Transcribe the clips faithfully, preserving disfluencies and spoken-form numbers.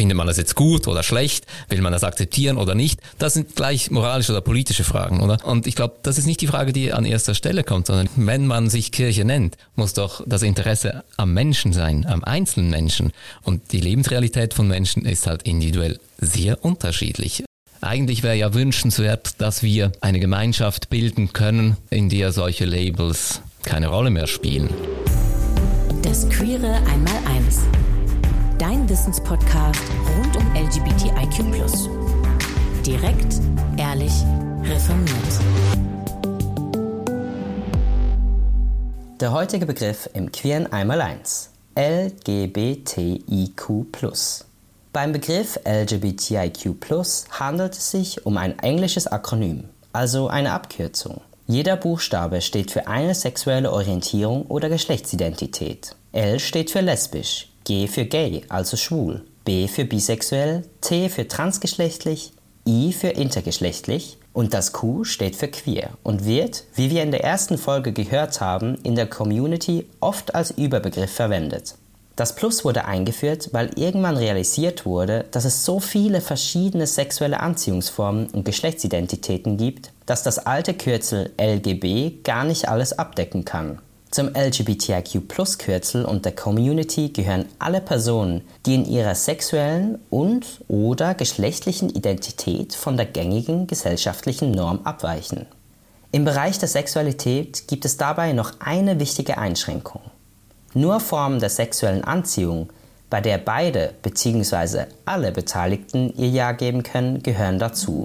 findet man das jetzt gut oder schlecht? Will man das akzeptieren oder nicht? Das sind gleich moralische oder politische Fragen, oder? Und ich glaube, das ist nicht die Frage, die an erster Stelle kommt, sondern wenn man sich Kirche nennt, muss doch das Interesse am Menschen sein, am einzelnen Menschen. Und die Lebensrealität von Menschen ist halt individuell sehr unterschiedlich. Eigentlich wäre ja wünschenswert, dass wir eine Gemeinschaft bilden können, in der solche Labels keine Rolle mehr spielen. Das Queere Einmaleins. Dein Wissenspodcast rund um L G B T I Q plus. Direkt, ehrlich, reformiert. Der heutige Begriff im Queeren Einmaleins. L G B T I Q plus. Beim Begriff L G B T I Q plus handelt es sich um ein englisches Akronym, also eine Abkürzung. Jeder Buchstabe steht für eine sexuelle Orientierung oder Geschlechtsidentität. L steht für lesbisch, G für gay, also schwul, B für bisexuell, T für transgeschlechtlich, I für intergeschlechtlich und das Q steht für queer und wird, wie wir in der ersten Folge gehört haben, in der Community oft als Überbegriff verwendet. Das Plus wurde eingeführt, weil irgendwann realisiert wurde, dass es so viele verschiedene sexuelle Anziehungsformen und Geschlechtsidentitäten gibt, dass das alte Kürzel L G B gar nicht alles abdecken kann. Zum L G B T I Q plus Kürzel und der Community gehören alle Personen, die in ihrer sexuellen und oder geschlechtlichen Identität von der gängigen gesellschaftlichen Norm abweichen. Im Bereich der Sexualität gibt es dabei noch eine wichtige Einschränkung. Nur Formen der sexuellen Anziehung, bei der beide bzw. alle Beteiligten ihr Ja geben können, gehören dazu.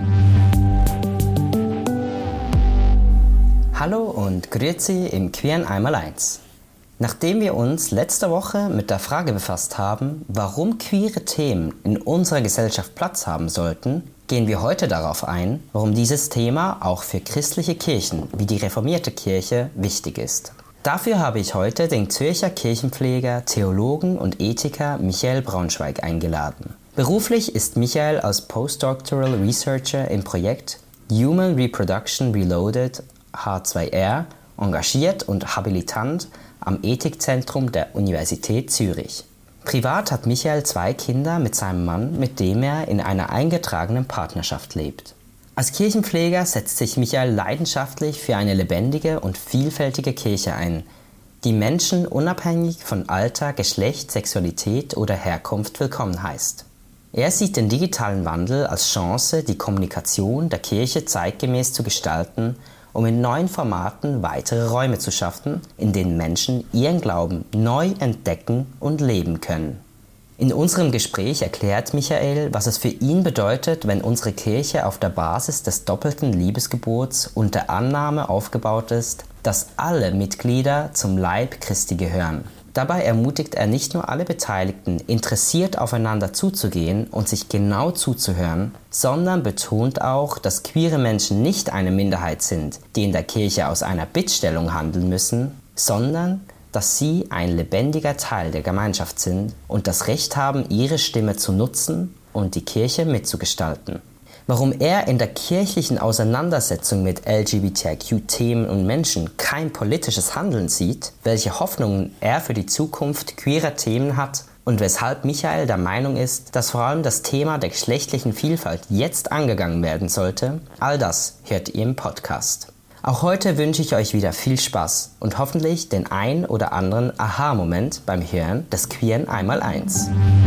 Hallo und grüezi im Queeren Einmaleins. Nachdem wir uns letzte Woche mit der Frage befasst haben, warum queere Themen in unserer Gesellschaft Platz haben sollten, gehen wir heute darauf ein, warum dieses Thema auch für christliche Kirchen wie die reformierte Kirche wichtig ist. Dafür habe ich heute den Zürcher Kirchenpfleger, Theologen und Ethiker Michael Braunschweig eingeladen. Beruflich ist Michael als Postdoctoral Researcher im Projekt Human Reproduction Reloaded H zwei R engagiert und Habilitant am Ethikzentrum der Universität Zürich. Privat hat Michael zwei Kinder mit seinem Mann, mit dem er in einer eingetragenen Partnerschaft lebt. Als Kirchenpfleger setzt sich Michael leidenschaftlich für eine lebendige und vielfältige Kirche ein, die Menschen unabhängig von Alter, Geschlecht, Sexualität oder Herkunft willkommen heißt. Er sieht den digitalen Wandel als Chance, die Kommunikation der Kirche zeitgemäß zu gestalten, um in neuen Formaten weitere Räume zu schaffen, in denen Menschen ihren Glauben neu entdecken und leben können. In unserem Gespräch erklärt Michael, was es für ihn bedeutet, wenn unsere Kirche auf der Basis des doppelten Liebesgebots und der Annahme aufgebaut ist, dass alle Mitglieder zum Leib Christi gehören. Dabei ermutigt er nicht nur alle Beteiligten, interessiert aufeinander zuzugehen und sich genau zuzuhören, sondern betont auch, dass queere Menschen nicht eine Minderheit sind, die in der Kirche aus einer Bittstellung handeln müssen, sondern dass sie ein lebendiger Teil der Gemeinschaft sind und das Recht haben, ihre Stimme zu nutzen und die Kirche mitzugestalten. Warum er in der kirchlichen Auseinandersetzung mit L G B T I Q-Themen und Menschen kein politisches Handeln sieht, welche Hoffnungen er für die Zukunft queerer Themen hat und weshalb Michael der Meinung ist, dass vor allem das Thema der geschlechtlichen Vielfalt jetzt angegangen werden sollte, all das hört ihr im Podcast. Auch heute wünsche ich euch wieder viel Spaß und hoffentlich den ein oder anderen Aha-Moment beim Hören des Queeren Einmaleins.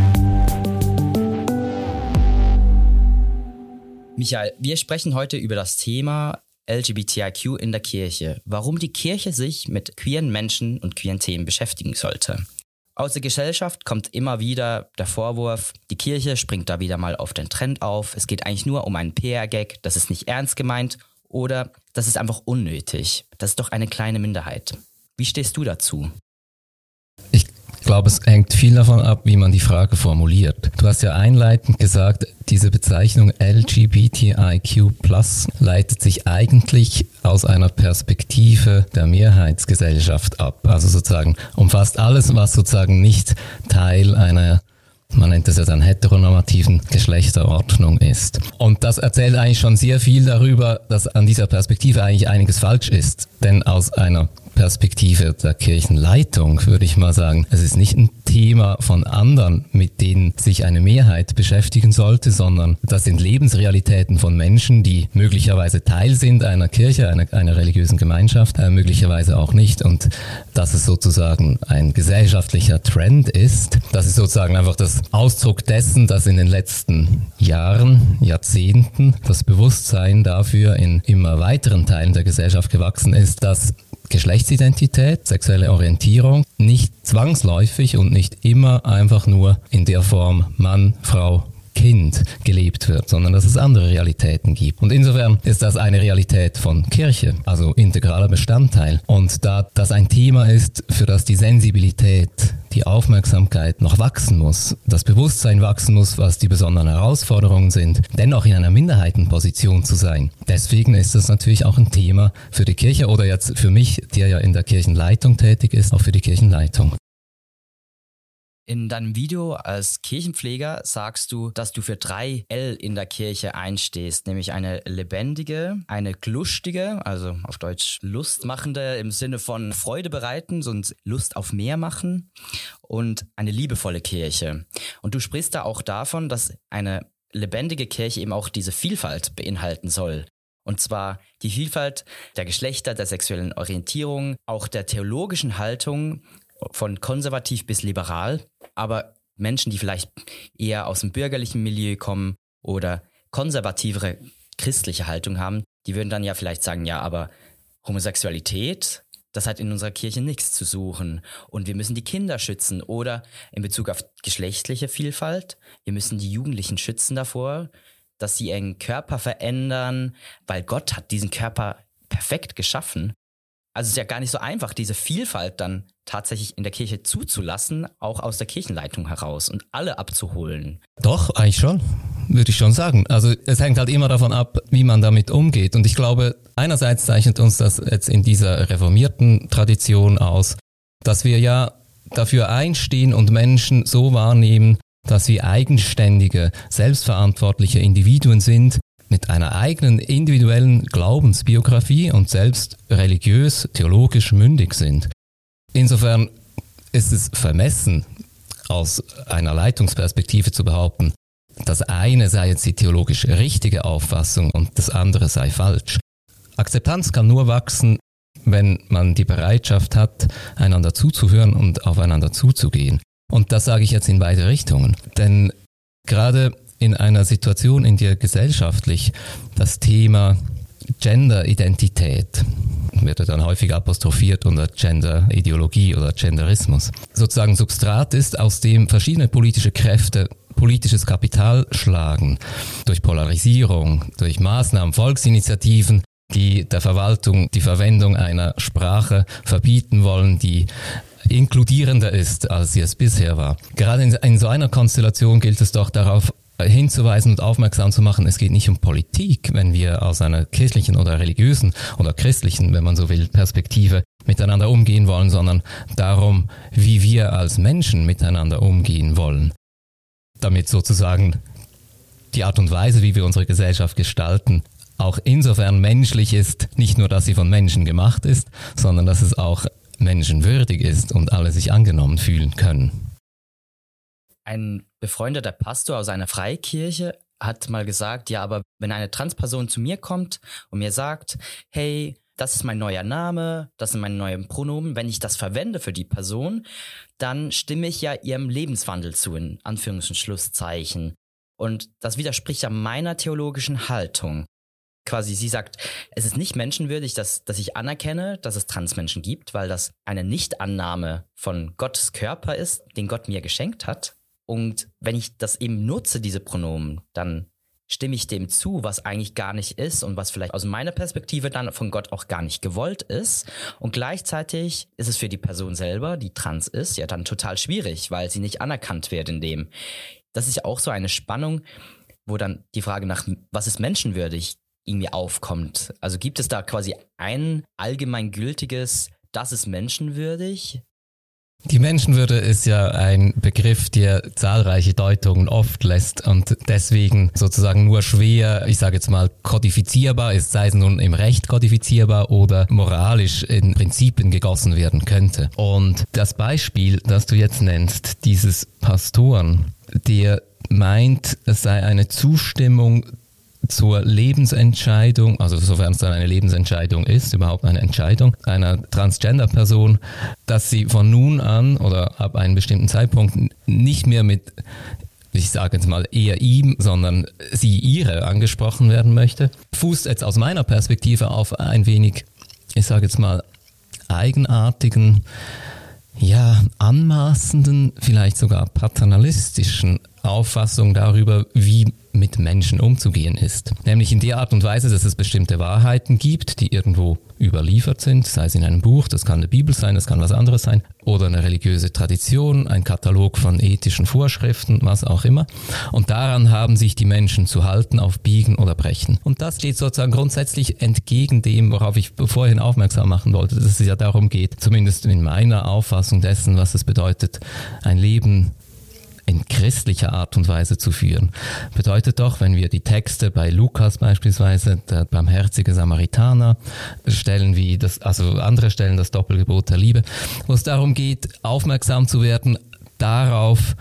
Michael, wir sprechen heute über das Thema L G B T I Q in der Kirche, warum die Kirche sich mit queeren Menschen und queeren Themen beschäftigen sollte. Aus der Gesellschaft kommt immer wieder der Vorwurf, die Kirche springt da wieder mal auf den Trend auf, es geht eigentlich nur um einen P R-Gag, das ist nicht ernst gemeint oder das ist einfach unnötig, das ist doch eine kleine Minderheit. Wie stehst du dazu? Ich glaube, es hängt viel davon ab, wie man die Frage formuliert. Du hast ja einleitend gesagt, diese Bezeichnung L G B T I Q plus leitet sich eigentlich aus einer Perspektive der Mehrheitsgesellschaft ab. Also sozusagen umfasst alles, was sozusagen nicht Teil einer, man nennt das ja dann heteronormativen Geschlechterordnung ist. Und das erzählt eigentlich schon sehr viel darüber, dass an dieser Perspektive eigentlich einiges falsch ist. Denn aus einer Perspektive der Kirchenleitung würde ich mal sagen, es ist nicht ein Thema von anderen, mit denen sich eine Mehrheit beschäftigen sollte, sondern das sind Lebensrealitäten von Menschen, die möglicherweise Teil sind einer Kirche, einer, einer religiösen Gemeinschaft, äh, möglicherweise auch nicht. Und dass es sozusagen ein gesellschaftlicher Trend ist, das ist sozusagen einfach das Ausdruck dessen, dass in den letzten Jahren, Jahrzehnten das Bewusstsein dafür in immer weiteren Teilen der Gesellschaft gewachsen ist, dass Geschlechtsidentität, sexuelle Orientierung nicht zwangsläufig und nicht immer einfach nur in der Form Mann, Frau, Kind gelebt wird, sondern dass es andere Realitäten gibt. Und insofern ist das eine Realität von Kirche, also integraler Bestandteil. Und da das ein Thema ist, für das die Sensibilität, die Aufmerksamkeit noch wachsen muss, das Bewusstsein wachsen muss, was die besonderen Herausforderungen sind, dennoch in einer Minderheitenposition zu sein. Deswegen ist das natürlich auch ein Thema für die Kirche oder jetzt für mich, der ja in der Kirchenleitung tätig ist, auch für die Kirchenleitung. In deinem Video als Kirchenpfleger sagst du, dass du für drei L in der Kirche einstehst, nämlich eine lebendige, eine lustige, also auf Deutsch lustmachende im Sinne von Freude bereiten und Lust auf mehr machen und eine liebevolle Kirche. Und du sprichst da auch davon, dass eine lebendige Kirche eben auch diese Vielfalt beinhalten soll. Und zwar die Vielfalt der Geschlechter, der sexuellen Orientierung, auch der theologischen Haltung, von konservativ bis liberal, aber Menschen, die vielleicht eher aus dem bürgerlichen Milieu kommen oder konservativere christliche Haltung haben, die würden dann ja vielleicht sagen, ja, aber Homosexualität, das hat in unserer Kirche nichts zu suchen und wir müssen die Kinder schützen oder in Bezug auf geschlechtliche Vielfalt, wir müssen die Jugendlichen schützen davor, dass sie ihren Körper verändern, weil Gott hat diesen Körper perfekt geschaffen. Also es ist ja gar nicht so einfach, diese Vielfalt dann tatsächlich in der Kirche zuzulassen, auch aus der Kirchenleitung heraus und alle abzuholen. Doch, eigentlich schon, würde ich schon sagen. Also es hängt halt immer davon ab, wie man damit umgeht. Und ich glaube, einerseits zeichnet uns das jetzt in dieser reformierten Tradition aus, dass wir ja dafür einstehen und Menschen so wahrnehmen, dass sie eigenständige, selbstverantwortliche Individuen sind, mit einer eigenen individuellen Glaubensbiografie und selbst religiös, theologisch mündig sind. Insofern ist es vermessen, aus einer Leitungsperspektive zu behaupten, das eine sei jetzt die theologisch richtige Auffassung und das andere sei falsch. Akzeptanz kann nur wachsen, wenn man die Bereitschaft hat, einander zuzuhören und aufeinander zuzugehen. Und das sage ich jetzt in beide Richtungen. Denn gerade in einer Situation, in der gesellschaftlich das Thema Gender-Identität, wird ja dann häufig apostrophiert unter Gender-Ideologie oder Genderismus, sozusagen Substrat ist, aus dem verschiedene politische Kräfte politisches Kapital schlagen, durch Polarisierung, durch Maßnahmen, Volksinitiativen, die der Verwaltung die Verwendung einer Sprache verbieten wollen, die inkludierender ist, als sie es bisher war. Gerade in, in so einer Konstellation gilt es doch darauf hinzuweisen und aufmerksam zu machen, es geht nicht um Politik, wenn wir aus einer kirchlichen oder religiösen oder christlichen, wenn man so will, Perspektive miteinander umgehen wollen, sondern darum, wie wir als Menschen miteinander umgehen wollen. Damit sozusagen die Art und Weise, wie wir unsere Gesellschaft gestalten, auch insofern menschlich ist, nicht nur, dass sie von Menschen gemacht ist, sondern dass es auch menschenwürdig ist und alle sich angenommen fühlen können. Ein befreundeter Pastor aus einer Freikirche hat mal gesagt, ja, aber wenn eine Transperson zu mir kommt und mir sagt, hey, das ist mein neuer Name, das sind meine neuen Pronomen, wenn ich das verwende für die Person, dann stimme ich ja ihrem Lebenswandel zu, in Anführungs- und Schlusszeichen. Und das widerspricht ja meiner theologischen Haltung. Quasi, sie sagt, es ist nicht menschenwürdig, dass, dass ich anerkenne, dass es Transmenschen gibt, weil das eine Nichtannahme von Gottes Körper ist, den Gott mir geschenkt hat. Und wenn ich das eben nutze, diese Pronomen, dann stimme ich dem zu, was eigentlich gar nicht ist und was vielleicht aus meiner Perspektive dann von Gott auch gar nicht gewollt ist. Und gleichzeitig ist es für die Person selber, die trans ist, ja dann total schwierig, weil sie nicht anerkannt wird in dem. Das ist ja auch so eine Spannung, wo dann die Frage nach, was ist menschenwürdig, irgendwie aufkommt. Also gibt es da quasi ein allgemeingültiges, das ist menschenwürdig? Die Menschenwürde ist ja ein Begriff, der zahlreiche Deutungen oft lässt und deswegen sozusagen nur schwer, ich sage jetzt mal, kodifizierbar ist, sei es nun im Recht kodifizierbar oder moralisch in Prinzipien gegossen werden könnte. Und das Beispiel, das du jetzt nennst, dieses Pastoren, der meint, es sei eine Zustimmung zur Lebensentscheidung, also sofern es dann eine Lebensentscheidung ist, überhaupt eine Entscheidung einer Transgender-Person, dass sie von nun an oder ab einem bestimmten Zeitpunkt nicht mehr mit, ich sage jetzt mal eher ihm, sondern sie ihre angesprochen werden möchte, fußt jetzt aus meiner Perspektive auf ein wenig, ich sage jetzt mal, eigenartigen, ja, anmaßenden, vielleicht sogar paternalistischen Auffassung darüber, wie mit Menschen umzugehen ist. Nämlich in der Art und Weise, dass es bestimmte Wahrheiten gibt, die irgendwo überliefert sind, sei es in einem Buch, das kann eine Bibel sein, das kann was anderes sein, oder eine religiöse Tradition, ein Katalog von ethischen Vorschriften, was auch immer. Und daran haben sich die Menschen zu halten, auf Biegen oder Brechen. Und das steht sozusagen grundsätzlich entgegen dem, worauf ich vorhin aufmerksam machen wollte, dass es ja darum geht, zumindest in meiner Auffassung dessen, was es bedeutet, ein Leben in christlicher Art und Weise zu führen. Bedeutet doch, wenn wir die Texte bei Lukas beispielsweise, der barmherzige Samaritaner, Stellen wie das, also andere Stellen, das Doppelgebot der Liebe, wo es darum geht, aufmerksam zu werden darauf,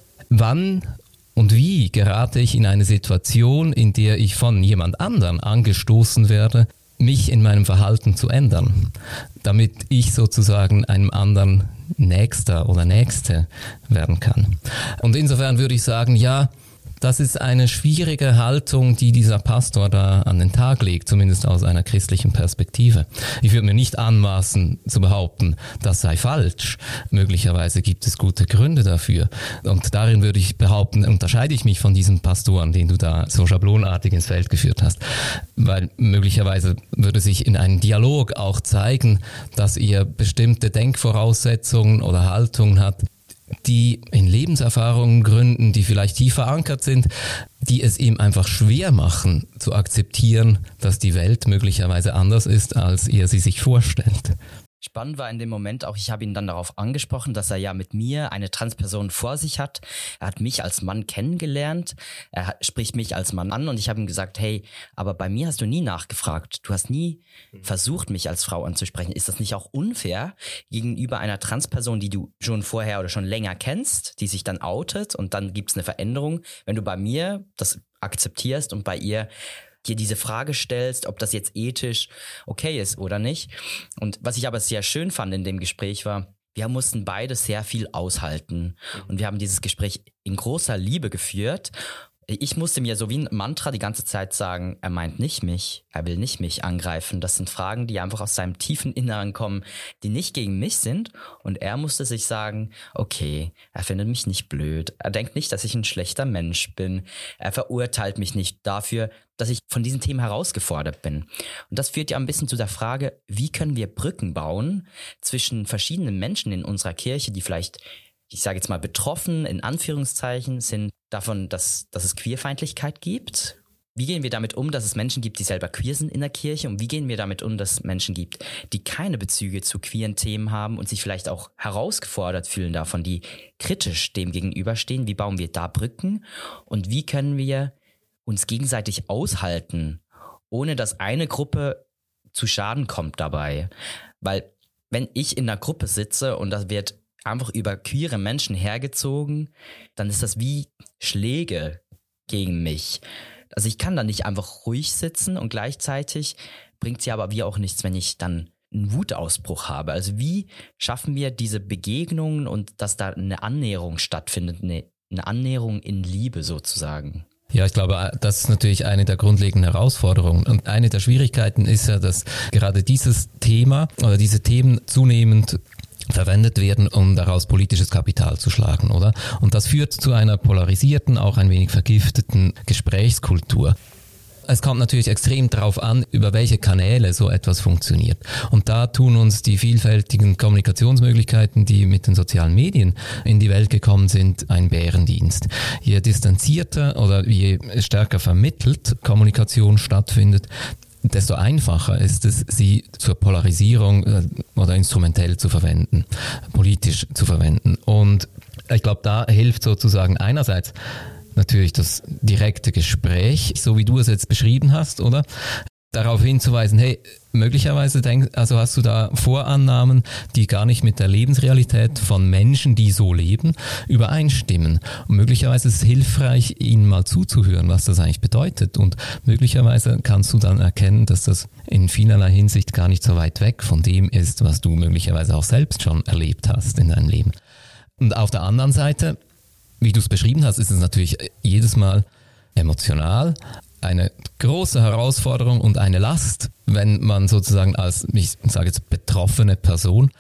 wann und wie gerate ich in eine Situation, in der ich von jemand anderem angestoßen werde, mich in meinem Verhalten zu ändern, damit ich sozusagen einem anderen Nächster oder Nächste werden kann. Und insofern würde ich sagen, ja, das ist eine schwierige Haltung, die dieser Pastor da an den Tag legt, zumindest aus einer christlichen Perspektive. Ich würde mir nicht anmaßen zu behaupten, das sei falsch. Möglicherweise gibt es gute Gründe dafür. Und darin würde ich behaupten, unterscheide ich mich von diesem Pastoren, den du da so schablonartig ins Feld geführt hast. Weil möglicherweise würde sich in einem Dialog auch zeigen, dass ihr bestimmte Denkvoraussetzungen oder Haltungen hat, die in Lebenserfahrungen gründen, die vielleicht tief verankert sind, die es ihm einfach schwer machen zu akzeptieren, dass die Welt möglicherweise anders ist, als er sie sich vorstellt. Spannend war in dem Moment auch, ich habe ihn dann darauf angesprochen, dass er ja mit mir eine Transperson vor sich hat. Er hat mich als Mann kennengelernt, er hat, spricht mich als Mann an und ich habe ihm gesagt, hey, aber bei mir hast du nie nachgefragt, du hast nie versucht, mich als Frau anzusprechen. Ist das nicht auch unfair gegenüber einer Transperson, die du schon vorher oder schon länger kennst, die sich dann outet und dann gibt es eine Veränderung, wenn du bei mir das akzeptierst und bei ihr dir diese Frage stellst, ob das jetzt ethisch okay ist oder nicht. Und was ich aber sehr schön fand in dem Gespräch war, wir mussten beide sehr viel aushalten und wir haben dieses Gespräch in großer Liebe geführt. Ich musste mir so wie ein Mantra die ganze Zeit sagen, er meint nicht mich, er will nicht mich angreifen. Das sind Fragen, die einfach aus seinem tiefen Inneren kommen, die nicht gegen mich sind. Und er musste sich sagen, okay, er findet mich nicht blöd. Er denkt nicht, dass ich ein schlechter Mensch bin. Er verurteilt mich nicht dafür, dass ich von diesen Themen herausgefordert bin. Und das führt ja ein bisschen zu der Frage, wie können wir Brücken bauen zwischen verschiedenen Menschen in unserer Kirche, die vielleicht, ich sage jetzt mal, betroffen, in Anführungszeichen, sind davon, dass, dass es Queerfeindlichkeit gibt. Wie gehen wir damit um, dass es Menschen gibt, die selber queer sind in der Kirche? Und wie gehen wir damit um, dass es Menschen gibt, die keine Bezüge zu queeren Themen haben und sich vielleicht auch herausgefordert fühlen davon, die kritisch dem gegenüberstehen? Wie bauen wir da Brücken? Und wie können wir uns gegenseitig aushalten, ohne dass eine Gruppe zu Schaden kommt dabei? Weil wenn ich in einer Gruppe sitze und das wird einfach über queere Menschen hergezogen, dann ist das wie Schläge gegen mich. Also ich kann da nicht einfach ruhig sitzen und gleichzeitig bringt sie aber wie auch nichts, wenn ich dann einen Wutausbruch habe. Also wie schaffen wir diese Begegnungen und dass da eine Annäherung stattfindet, eine, eine Annäherung in Liebe sozusagen? Ja, ich glaube, das ist natürlich eine der grundlegenden Herausforderungen. Und eine der Schwierigkeiten ist ja, dass gerade dieses Thema oder diese Themen zunehmend verwendet werden, um daraus politisches Kapital zu schlagen, oder? Und das führt zu einer polarisierten, auch ein wenig vergifteten Gesprächskultur. Es kommt natürlich extrem darauf an, über welche Kanäle so etwas funktioniert. Und da tun uns die vielfältigen Kommunikationsmöglichkeiten, die mit den sozialen Medien in die Welt gekommen sind, einen Bärendienst. Je distanzierter oder je stärker vermittelt Kommunikation stattfindet, desto einfacher ist es, sie zur Polarisierung oder instrumentell zu verwenden, politisch zu verwenden. Und ich glaube, da hilft sozusagen einerseits natürlich das direkte Gespräch, so wie du es jetzt beschrieben hast, oder? Darauf hinzuweisen, hey, möglicherweise denk, also hast du da Vorannahmen, die gar nicht mit der Lebensrealität von Menschen, die so leben, übereinstimmen. Und möglicherweise ist es hilfreich, ihnen mal zuzuhören, was das eigentlich bedeutet. Und möglicherweise kannst du dann erkennen, dass das in vielerlei Hinsicht gar nicht so weit weg von dem ist, was du möglicherweise auch selbst schon erlebt hast in deinem Leben. Und auf der anderen Seite, wie du es beschrieben hast, ist es natürlich jedes Mal emotional eine große Herausforderung und eine Last, wenn man sozusagen als, ich sage jetzt, betroffene Person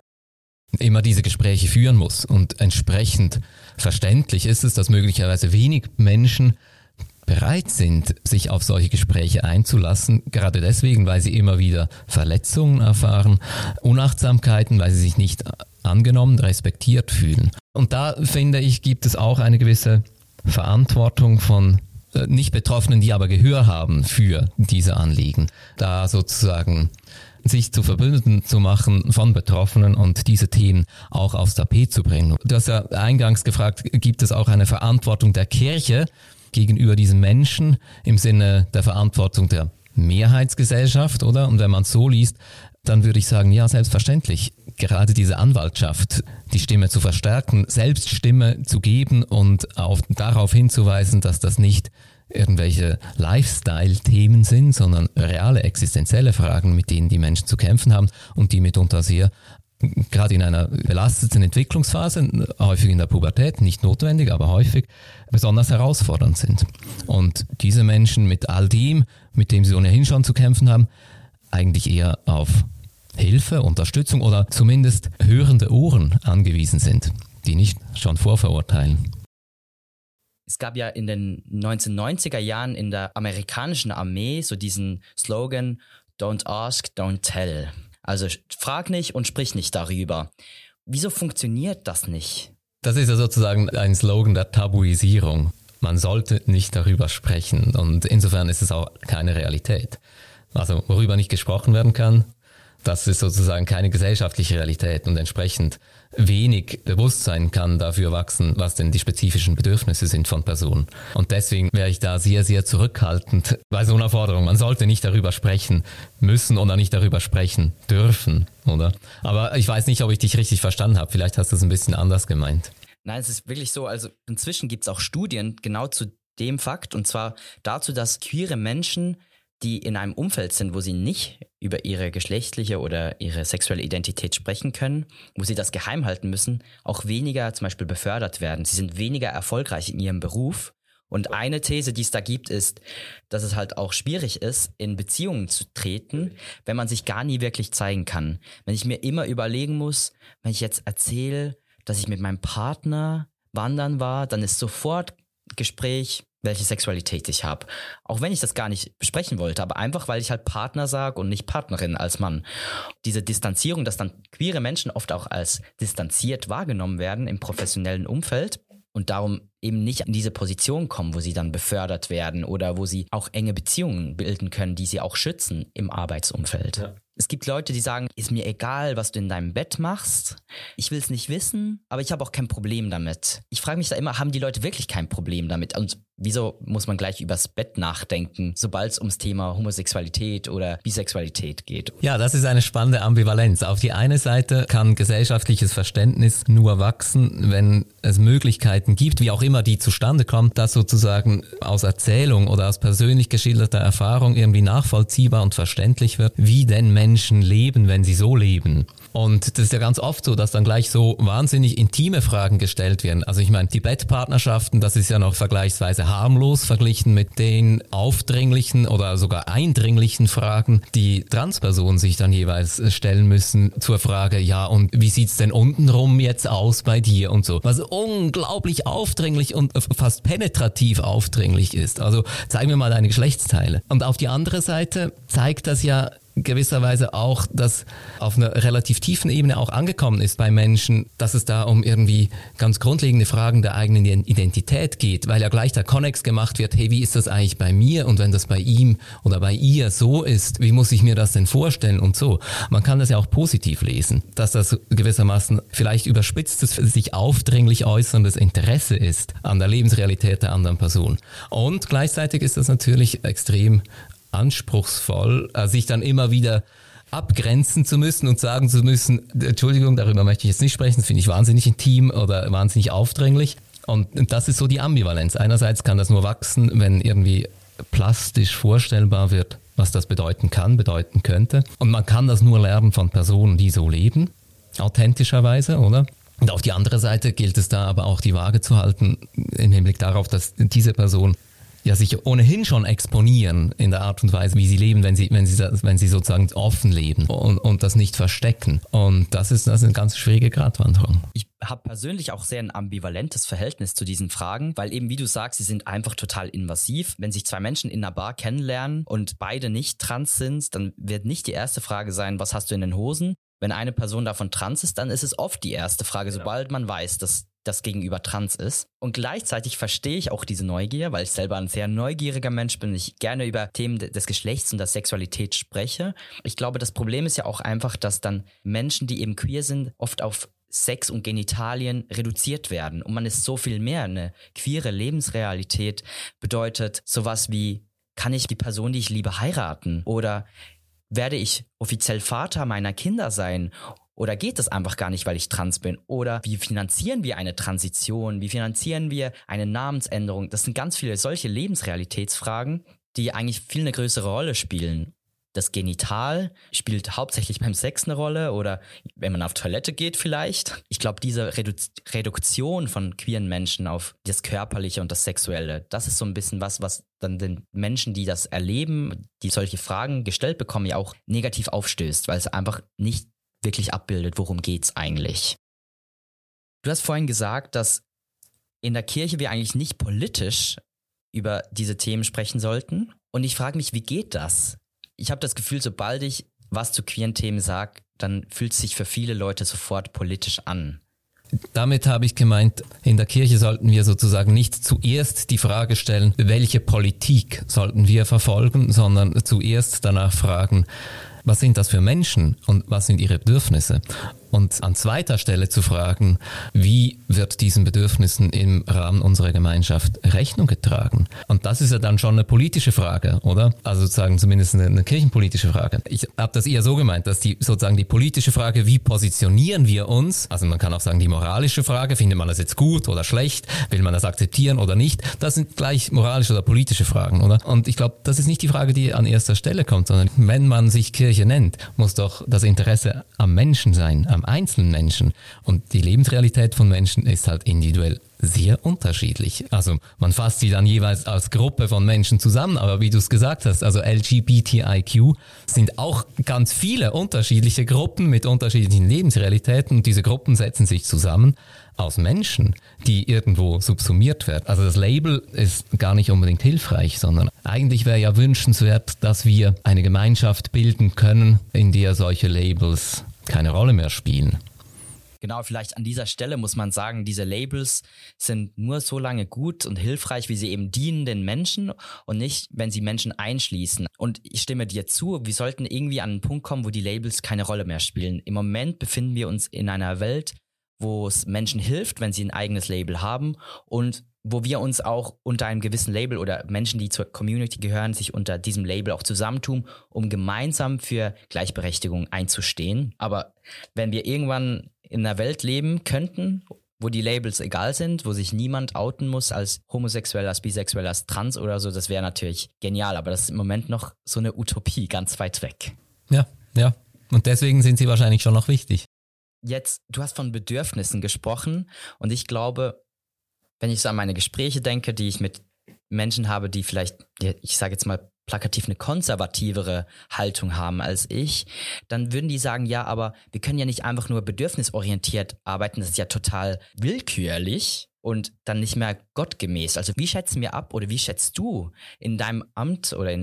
immer diese Gespräche führen muss. Und entsprechend verständlich ist es, dass möglicherweise wenig Menschen bereit sind, sich auf solche Gespräche einzulassen, gerade deswegen, weil sie immer wieder Verletzungen erfahren, Unachtsamkeiten, weil sie sich nicht angenommen, respektiert fühlen. Und da, finde ich, gibt es auch eine gewisse Verantwortung von Nicht-Betroffenen, die aber Gehör haben für diese Anliegen, da sozusagen sich zu Verbündeten zu machen von Betroffenen und diese Themen auch aufs Tapet zu bringen. Du hast ja eingangs gefragt, gibt es auch eine Verantwortung der Kirche gegenüber diesen Menschen im Sinne der Verantwortung der Mehrheitsgesellschaft, oder? Und wenn man es so liest, dann würde ich sagen, ja, selbstverständlich. Gerade diese Anwaltschaft, die Stimme zu verstärken, selbst Stimme zu geben und auf, darauf hinzuweisen, dass das nicht irgendwelche Lifestyle-Themen sind, sondern reale existenzielle Fragen, mit denen die Menschen zu kämpfen haben und die mitunter sehr, gerade in einer belasteten Entwicklungsphase, häufig in der Pubertät, nicht notwendig, aber häufig besonders herausfordernd sind. Und diese Menschen mit all dem, mit dem sie ohnehin schon zu kämpfen haben, eigentlich eher auf Hilfe, Unterstützung oder zumindest hörende Ohren angewiesen sind, die nicht schon vorverurteilen. Es gab ja in den neunzehnhundertneunziger Jahren in der amerikanischen Armee so diesen Slogan Don't ask, don't tell. Also frag nicht und sprich nicht darüber. Wieso funktioniert das nicht? Das ist ja sozusagen ein Slogan der Tabuisierung. Man sollte nicht darüber sprechen und insofern ist es auch keine Realität. Also worüber nicht gesprochen werden kann, das ist sozusagen keine gesellschaftliche Realität und entsprechend wenig Bewusstsein kann dafür wachsen, was denn die spezifischen Bedürfnisse sind von Personen. Und deswegen wäre ich da sehr, sehr zurückhaltend bei so einer Forderung. Man sollte nicht darüber sprechen müssen oder nicht darüber sprechen dürfen, oder? Aber ich weiß nicht, ob ich dich richtig verstanden habe. Vielleicht hast du es ein bisschen anders gemeint. Nein, es ist wirklich so, also inzwischen gibt es auch Studien genau zu dem Fakt, und zwar dazu, dass queere Menschen, die in einem Umfeld sind, wo sie nicht über ihre geschlechtliche oder ihre sexuelle Identität sprechen können, wo sie das geheim halten müssen, auch weniger zum Beispiel befördert werden. Sie sind weniger erfolgreich in ihrem Beruf. Und eine These, die es da gibt, ist, dass es halt auch schwierig ist, in Beziehungen zu treten, wenn man sich gar nie wirklich zeigen kann. Wenn ich mir immer überlegen muss, wenn ich jetzt erzähle, dass ich mit meinem Partner wandern war, dann ist sofort Gespräch, welche Sexualität ich habe. Auch wenn ich das gar nicht besprechen wollte, aber einfach, weil ich halt Partner sage und nicht Partnerin als Mann. Diese Distanzierung, dass dann queere Menschen oft auch als distanziert wahrgenommen werden im professionellen Umfeld und darum eben nicht in diese Position kommen, wo sie dann befördert werden oder wo sie auch enge Beziehungen bilden können, die sie auch schützen im Arbeitsumfeld. Ja. Es gibt Leute, die sagen, ist mir egal, was du in deinem Bett machst. Ich will es nicht wissen, aber ich habe auch kein Problem damit. Ich frage mich da immer, haben die Leute wirklich kein Problem damit? Und wieso muss man gleich übers Bett nachdenken, sobald es ums Thema Homosexualität oder Bisexualität geht? Ja, das ist eine spannende Ambivalenz. Auf die eine Seite kann gesellschaftliches Verständnis nur wachsen, wenn es Möglichkeiten gibt, wie auch immer die zustande kommen, dass sozusagen aus Erzählung oder aus persönlich geschilderter Erfahrung irgendwie nachvollziehbar und verständlich wird, wie denn Menschen leben, wenn sie so leben. Und das ist ja ganz oft so, dass dann gleich so wahnsinnig intime Fragen gestellt werden. Also ich meine, die Bettpartnerschaften, das ist ja noch vergleichsweise harmlos verglichen mit den aufdringlichen oder sogar eindringlichen Fragen, die Transpersonen sich dann jeweils stellen müssen zur Frage, ja, und wie sieht's denn untenrum jetzt aus bei dir und so. Was unglaublich aufdringlich und fast penetrativ aufdringlich ist. Also zeig mir mal deine Geschlechtsteile. Und auf die andere Seite zeigt das ja gewisserweise auch, dass auf einer relativ tiefen Ebene auch angekommen ist bei Menschen, dass es da um irgendwie ganz grundlegende Fragen der eigenen Identität geht, weil ja gleich der Konnex gemacht wird, hey, wie ist das eigentlich bei mir und wenn das bei ihm oder bei ihr so ist, wie muss ich mir das denn vorstellen und so. Man kann das ja auch positiv lesen, dass das gewissermaßen vielleicht überspitztes, sich aufdringlich äußerndes Interesse ist an der Lebensrealität der anderen Person. Und gleichzeitig ist das natürlich extrem anspruchsvoll, sich dann immer wieder abgrenzen zu müssen und sagen zu müssen, Entschuldigung, darüber möchte ich jetzt nicht sprechen, das finde ich wahnsinnig intim oder wahnsinnig aufdringlich. Und das ist so die Ambivalenz. Einerseits kann das nur wachsen, wenn irgendwie plastisch vorstellbar wird, was das bedeuten kann, bedeuten könnte. Und man kann das nur lernen von Personen, die so leben, authentischerweise, oder? Und auf die andere Seite gilt es da aber auch die Waage zu halten, im Hinblick darauf, dass diese Person ja sich ohnehin schon exponieren in der Art und Weise, wie sie leben, wenn sie, wenn sie, wenn sie sozusagen offen leben und, und das nicht verstecken. Und das ist, das ist eine ganz schwierige Gratwanderung. Ich habe persönlich auch sehr ein ambivalentes Verhältnis zu diesen Fragen, weil eben, wie du sagst, sie sind einfach total invasiv. Wenn sich zwei Menschen in einer Bar kennenlernen und beide nicht trans sind, dann wird nicht die erste Frage sein, was hast du in den Hosen? Wenn eine Person davon trans ist, dann ist es oft die erste Frage, sobald man weiß, dass das Gegenüber trans ist. Und gleichzeitig verstehe ich auch diese Neugier, weil ich selber ein sehr neugieriger Mensch bin und ich gerne über Themen des Geschlechts und der Sexualität spreche. Ich glaube, das Problem ist ja auch einfach, dass dann Menschen, die eben queer sind, oft auf Sex und Genitalien reduziert werden. Und man ist so viel mehr. Eine queere Lebensrealität bedeutet sowas wie, kann ich die Person, die ich liebe, heiraten? Oder werde ich offiziell Vater meiner Kinder sein? Oder geht das einfach gar nicht, weil ich trans bin? Oder wie finanzieren wir eine Transition? Wie finanzieren wir eine Namensänderung? Das sind ganz viele solche Lebensrealitätsfragen, die eigentlich viel eine größere Rolle spielen. Das Genital spielt hauptsächlich beim Sex eine Rolle oder wenn man auf Toilette geht vielleicht. Ich glaube, diese Redu- Reduktion von queeren Menschen auf das Körperliche und das Sexuelle, das ist so ein bisschen was, was dann den Menschen, die das erleben, die solche Fragen gestellt bekommen, ja auch negativ aufstößt, weil es einfach nicht wirklich abbildet, worum geht's eigentlich. Du hast vorhin gesagt, dass in der Kirche wir eigentlich nicht politisch über diese Themen sprechen sollten. Und ich frage mich, wie geht das? Ich habe das Gefühl, sobald ich was zu queeren Themen sage, dann fühlt es sich für viele Leute sofort politisch an. Damit habe ich gemeint, in der Kirche sollten wir sozusagen nicht zuerst die Frage stellen, welche Politik sollten wir verfolgen, sondern zuerst danach fragen, was sind das für Menschen und was sind ihre Bedürfnisse? Und an zweiter Stelle zu fragen, wie wird diesen Bedürfnissen im Rahmen unserer Gemeinschaft Rechnung getragen? Und das ist ja dann schon eine politische Frage, oder? Also sozusagen zumindest eine, eine kirchenpolitische Frage. Ich habe das eher so gemeint, dass die sozusagen die politische Frage, wie positionieren wir uns, also man kann auch sagen die moralische Frage, findet man das jetzt gut oder schlecht, will man das akzeptieren oder nicht, das sind gleich moralische oder politische Fragen, oder? Und ich glaube, das ist nicht die Frage, die an erster Stelle kommt, sondern wenn man sich Kirche nennt, muss doch das Interesse am Menschen sein, am einzelnen Menschen. Und die Lebensrealität von Menschen ist halt individuell sehr unterschiedlich. Also man fasst sie dann jeweils als Gruppe von Menschen zusammen, aber wie du es gesagt hast, also L G B T I Q sind auch ganz viele unterschiedliche Gruppen mit unterschiedlichen Lebensrealitäten und diese Gruppen setzen sich zusammen aus Menschen, die irgendwo subsumiert werden. Also das Label ist gar nicht unbedingt hilfreich, sondern eigentlich wäre ja wünschenswert, dass wir eine Gemeinschaft bilden können, in der solche Labels keine Rolle mehr spielen. Genau, vielleicht an dieser Stelle muss man sagen, diese Labels sind nur so lange gut und hilfreich, wie sie eben dienen den Menschen und nicht, wenn sie Menschen einschließen. Und ich stimme dir zu, wir sollten irgendwie an einen Punkt kommen, wo die Labels keine Rolle mehr spielen. Im Moment befinden wir uns in einer Welt, wo es Menschen hilft, wenn sie ein eigenes Label haben und wo wir uns auch unter einem gewissen Label oder Menschen, die zur Community gehören, sich unter diesem Label auch zusammentun, um gemeinsam für Gleichberechtigung einzustehen. Aber wenn wir irgendwann in einer Welt leben könnten, wo die Labels egal sind, wo sich niemand outen muss als homosexuell, als bisexuell, als trans oder so, das wäre natürlich genial. Aber das ist im Moment noch so eine Utopie, ganz weit weg. Ja, ja. Und deswegen sind sie wahrscheinlich schon noch wichtig. Jetzt, du hast von Bedürfnissen gesprochen und ich glaube, wenn ich so an meine Gespräche denke, die ich mit Menschen habe, die vielleicht, ich sage jetzt mal plakativ, eine konservativere Haltung haben als ich, dann würden die sagen, ja, aber wir können ja nicht einfach nur bedürfnisorientiert arbeiten, das ist ja total willkürlich und dann nicht mehr gottgemäß. Also wie schätzen wir ab oder wie schätzt du in deinem Amt oder in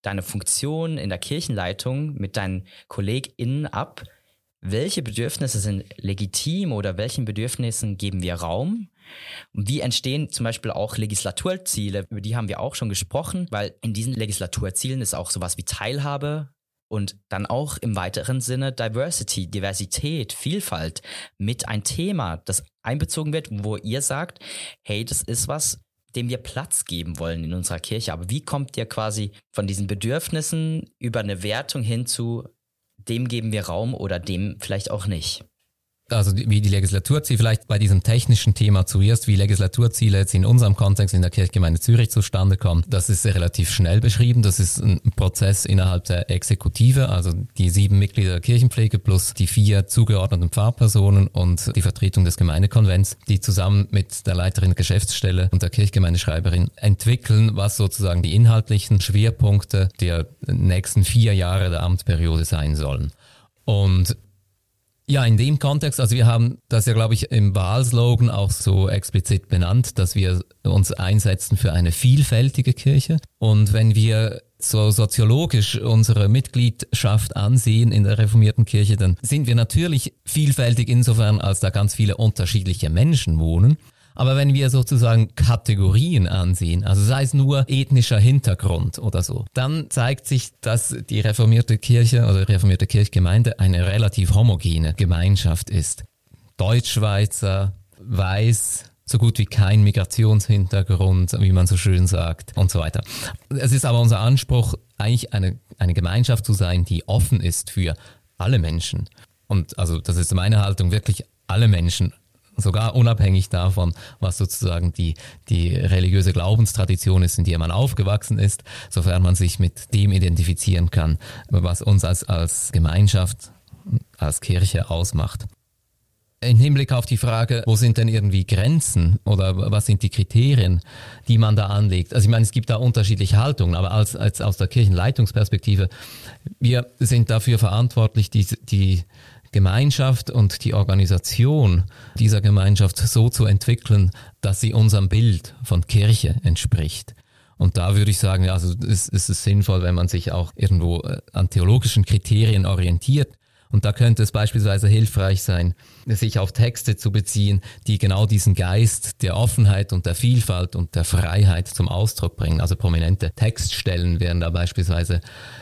deine Funktion in der Kirchenleitung mit deinen KollegInnen ab? Welche Bedürfnisse sind legitim oder welchen Bedürfnissen geben wir Raum? Und wie entstehen zum Beispiel auch Legislaturziele? Über die haben wir auch schon gesprochen, weil in diesen Legislaturzielen ist auch sowas wie Teilhabe und dann auch im weiteren Sinne Diversity, Diversität, Vielfalt mit ein Thema, das einbezogen wird, wo ihr sagt, hey, das ist was, dem wir Platz geben wollen in unserer Kirche. Aber wie kommt ihr quasi von diesen Bedürfnissen über eine Wertung hin zu dem geben wir Raum oder dem vielleicht auch nicht? Also wie die Legislaturziele, vielleicht bei diesem technischen Thema zuerst, wie Legislaturziele jetzt in unserem Kontext in der Kirchgemeinde Zürich zustande kommen, das ist relativ schnell beschrieben. Das ist ein Prozess innerhalb der Exekutive, also die sieben Mitglieder der Kirchenpflege plus die vier zugeordneten Pfarrpersonen und die Vertretung des Gemeindekonvents, die zusammen mit der Leiterin der Geschäftsstelle und der Kirchgemeindeschreiberin entwickeln, was sozusagen die inhaltlichen Schwerpunkte der nächsten vier Jahre der Amtsperiode sein sollen. Und ja, in dem Kontext, also wir haben das ja, glaube ich, im Wahlslogan auch so explizit benannt, dass wir uns einsetzen für eine vielfältige Kirche. Und wenn wir so soziologisch unsere Mitgliedschaft ansehen in der reformierten Kirche, dann sind wir natürlich vielfältig insofern, als da ganz viele unterschiedliche Menschen wohnen. Aber wenn wir sozusagen Kategorien ansehen, also sei es nur ethnischer Hintergrund oder so, dann zeigt sich, dass die reformierte Kirche oder reformierte Kirchgemeinde eine relativ homogene Gemeinschaft ist. Deutschschweizer, weiß, so gut wie kein Migrationshintergrund, wie man so schön sagt und so weiter. Es ist aber unser Anspruch, eigentlich eine, eine Gemeinschaft zu sein, die offen ist für alle Menschen. Und also das ist meine Haltung, wirklich alle Menschen, sogar unabhängig davon, was sozusagen die, die religiöse Glaubenstradition ist, in der man aufgewachsen ist, sofern man sich mit dem identifizieren kann, was uns als, als Gemeinschaft, als Kirche ausmacht. Im Hinblick auf die Frage, wo sind denn irgendwie Grenzen oder was sind die Kriterien, die man da anlegt? Also ich meine, es gibt da unterschiedliche Haltungen, aber als, als aus der Kirchenleitungsperspektive, wir sind dafür verantwortlich, die, die Gemeinschaft und die Organisation dieser Gemeinschaft so zu entwickeln, dass sie unserem Bild von Kirche entspricht. Und da würde ich sagen, ja, also es, es ist sinnvoll, wenn man sich auch irgendwo an theologischen Kriterien orientiert. Und da könnte es beispielsweise hilfreich sein, sich auf Texte zu beziehen, die genau diesen Geist der Offenheit und der Vielfalt und der Freiheit zum Ausdruck bringen. Also prominente Textstellen wären da beispielsweise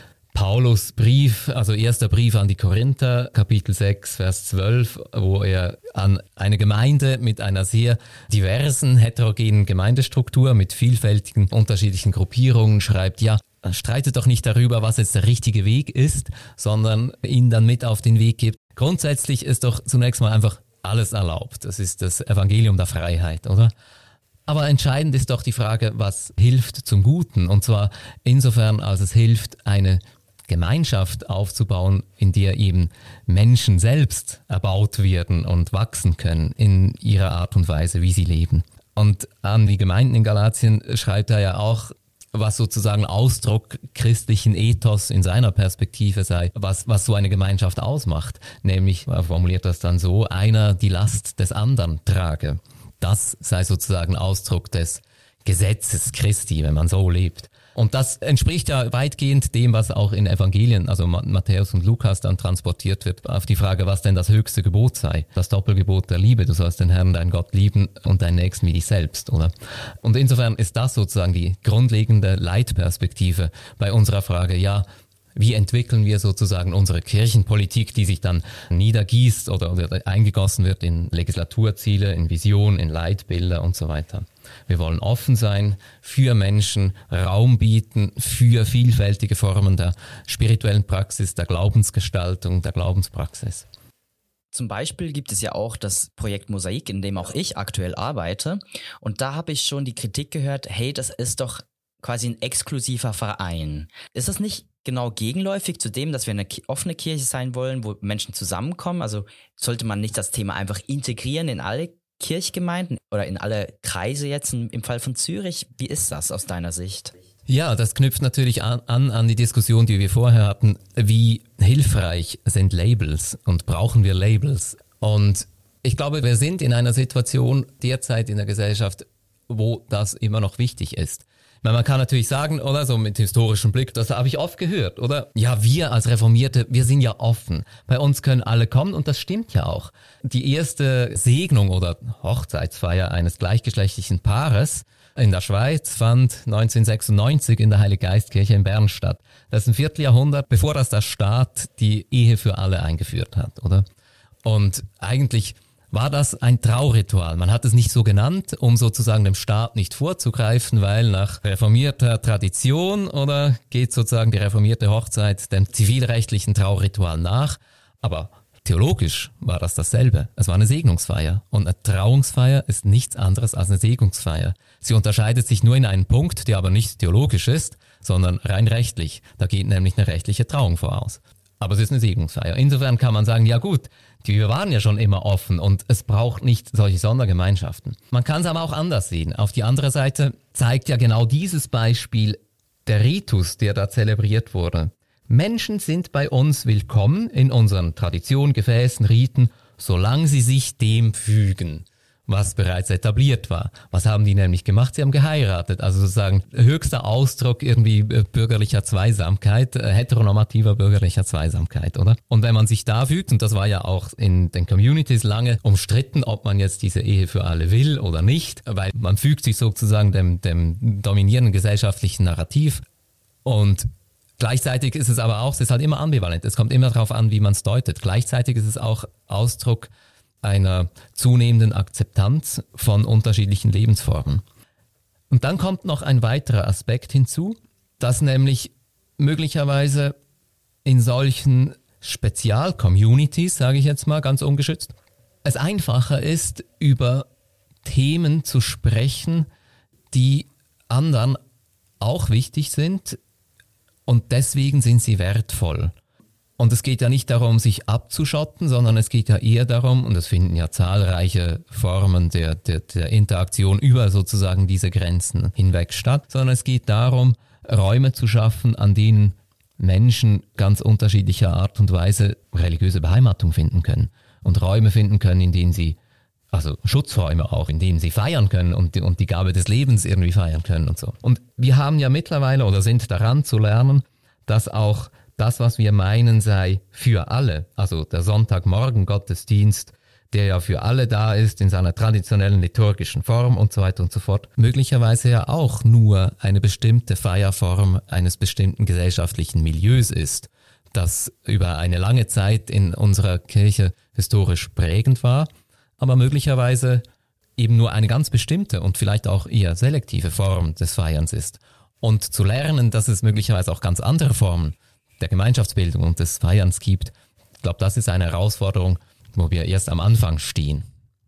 Paulus Brief, also erster Brief an die Korinther, Kapitel sechs, Vers zwölf, wo er an eine Gemeinde mit einer sehr diversen, heterogenen Gemeindestruktur, mit vielfältigen, unterschiedlichen Gruppierungen schreibt, ja, streitet doch nicht darüber, was jetzt der richtige Weg ist, sondern ihn dann mit auf den Weg gibt. Grundsätzlich ist doch zunächst mal einfach alles erlaubt. Das ist das Evangelium der Freiheit, oder? Aber entscheidend ist doch die Frage, was hilft zum Guten? Und zwar insofern, als es hilft, eine Gemeinschaft aufzubauen, in der eben Menschen selbst erbaut werden und wachsen können in ihrer Art und Weise, wie sie leben. Und an die Gemeinden in Galatien schreibt er ja auch, was sozusagen Ausdruck christlichen Ethos in seiner Perspektive sei, was, was so eine Gemeinschaft ausmacht. Nämlich, er formuliert das dann so, einer die Last des anderen trage. Das sei sozusagen Ausdruck des Gesetzes Christi, wenn man so lebt. Und das entspricht ja weitgehend dem, was auch in Evangelien, also Matthäus und Lukas, dann transportiert wird, auf die Frage, was denn das höchste Gebot sei. Das Doppelgebot der Liebe, du sollst den Herrn, deinen Gott lieben und deinen Nächsten wie dich selbst, oder? Und insofern ist das sozusagen die grundlegende Leitperspektive bei unserer Frage, ja, wie entwickeln wir sozusagen unsere Kirchenpolitik, die sich dann niedergießt oder, oder eingegossen wird in Legislaturziele, in Visionen, in Leitbilder und so weiter. Wir wollen offen sein für Menschen, Raum bieten für vielfältige Formen der spirituellen Praxis, der Glaubensgestaltung, der Glaubenspraxis. Zum Beispiel gibt es ja auch das Projekt Mosaik, in dem auch ich aktuell arbeite. Und da habe ich schon die Kritik gehört, hey, das ist doch quasi ein exklusiver Verein. Ist das nicht genau gegenläufig zu dem, dass wir eine offene Kirche sein wollen, wo Menschen zusammenkommen? Also sollte man nicht das Thema einfach integrieren in alle Kirchgemeinden oder in alle Kreise jetzt im Fall von Zürich? Wie ist das aus deiner Sicht? Ja, das knüpft natürlich an, an an die Diskussion, die wir vorher hatten. Wie hilfreich sind Labels und brauchen wir Labels? Und ich glaube, wir sind in einer Situation derzeit in der Gesellschaft, wo das immer noch wichtig ist. Weil man kann natürlich sagen, oder so mit historischem Blick, das habe ich oft gehört, oder? Ja, wir als Reformierte, wir sind ja offen. Bei uns können alle kommen und das stimmt ja auch. Die erste Segnung oder Hochzeitsfeier eines gleichgeschlechtlichen Paares in der Schweiz fand neunzehnhundertsechsundneunzig in der Heiliggeistkirche in Bern statt. Das ist ein Vierteljahrhundert, bevor das der Staat die Ehe für alle eingeführt hat, oder? Und eigentlich war das ein Trauritual. Man hat es nicht so genannt, um sozusagen dem Staat nicht vorzugreifen, weil nach reformierter Tradition oder geht sozusagen die reformierte Hochzeit dem zivilrechtlichen Trauritual nach. Aber theologisch war das dasselbe. Es war eine Segnungsfeier und eine Trauungsfeier ist nichts anderes als eine Segnungsfeier. Sie unterscheidet sich nur in einem Punkt, der aber nicht theologisch ist, sondern rein rechtlich. Da geht nämlich eine rechtliche Trauung voraus. Aber es ist eine Segnungsfeier. Insofern kann man sagen, ja gut, wir waren ja schon immer offen und es braucht nicht solche Sondergemeinschaften. Man kann es aber auch anders sehen. Auf die andere Seite zeigt ja genau dieses Beispiel der Ritus, der da zelebriert wurde. Menschen sind bei uns willkommen in unseren Traditionen, Gefäßen, Riten, solange sie sich dem fügen, was bereits etabliert war. Was haben die nämlich gemacht? Sie haben geheiratet, also sozusagen höchster Ausdruck irgendwie bürgerlicher Zweisamkeit, äh, heteronormativer bürgerlicher Zweisamkeit, oder? Und wenn man sich da fügt, und das war ja auch in den Communities lange umstritten, ob man jetzt diese Ehe für alle will oder nicht, weil man fügt sich sozusagen dem, dem dominierenden gesellschaftlichen Narrativ und gleichzeitig ist es aber auch, es ist halt immer ambivalent, es kommt immer darauf an, wie man es deutet. Gleichzeitig ist es auch Ausdruck einer zunehmenden Akzeptanz von unterschiedlichen Lebensformen. Und dann kommt noch ein weiterer Aspekt hinzu, dass nämlich möglicherweise in solchen Spezial-Communities, sage ich jetzt mal ganz ungeschützt, es einfacher ist, über Themen zu sprechen, die anderen auch wichtig sind und deswegen sind sie wertvoll. Und es geht ja nicht darum, sich abzuschotten, sondern es geht ja eher darum, und es finden ja zahlreiche Formen der, der, der Interaktion über sozusagen diese Grenzen hinweg statt, sondern es geht darum, Räume zu schaffen, an denen Menschen ganz unterschiedlicher Art und Weise religiöse Beheimatung finden können und Räume finden können, in denen sie, also Schutzräume auch, in denen sie feiern können und die, und die Gabe des Lebens irgendwie feiern können und so. Und wir haben ja mittlerweile oder sind daran zu lernen, dass auch das, was wir meinen, sei für alle, also der Sonntagmorgen Gottesdienst, der ja für alle da ist in seiner traditionellen liturgischen Form und so weiter und so fort, möglicherweise ja auch nur eine bestimmte Feierform eines bestimmten gesellschaftlichen Milieus ist, das über eine lange Zeit in unserer Kirche historisch prägend war, aber möglicherweise eben nur eine ganz bestimmte und vielleicht auch eher selektive Form des Feierns ist. Und zu lernen, dass es möglicherweise auch ganz andere Formen der Gemeinschaftsbildung und des Feierns gibt. Ich glaube, das ist eine Herausforderung, wo wir erst am Anfang stehen.